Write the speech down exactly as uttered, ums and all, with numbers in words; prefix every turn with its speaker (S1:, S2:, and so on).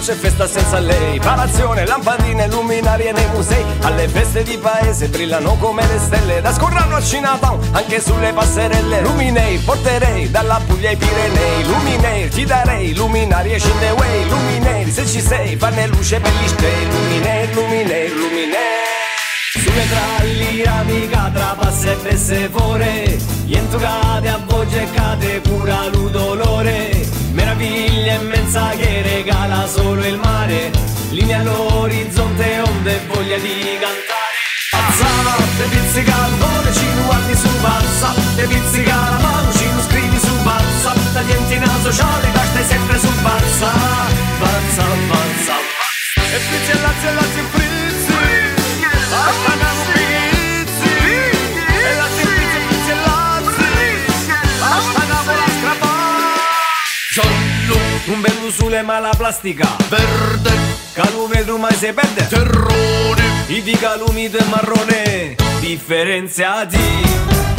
S1: c'è festa senza lei. Palazione, lampadine, luminarie nei musei, alle feste di paese brillano come le stelle. Da Scorrano a Chinatown, anche sulle passerelle. Luminei, porterei dalla Puglia ai Pirenei. Luminei, ti darei luminarie Scindeway. Luminei, se ci sei, fanne luce per gli stay. Luminei, luminei, luminei. Sulle tralli, amica, tra passe e pesse fore. Iento cade, a voce cade, cura lu dolore. Meraviglia immensa che regala solo il mare. Linea all'orizzonte, onde e voglia di cantare. Pazza, te pizzica il cuore, ci guardi su pazza. Te pizzica la mano, ci non scrivi su pazza. Taglientina sociale, che stai sempre su pazza. Pazza, pazza, pazza. E pizzi e lazzi e lazzi e frizzi. Basta andiamo pizzi. E lazzi e pizzi e pizzi e lazzi. Basta andiamo la scrappa. Giallo, un bello sulle ma la plastica. Verde, calume tu mai si perde. Terrone, i di calumi del marrone differenziati.